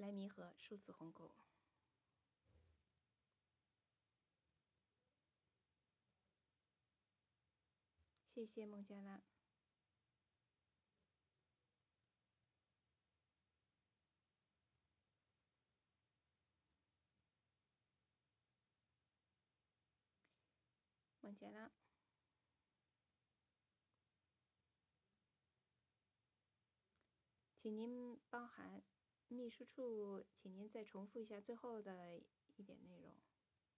莱米河数字鸿沟。谢谢孟加拉。孟加拉，请您包涵秘书处，请您再重复一下最后的一点内容。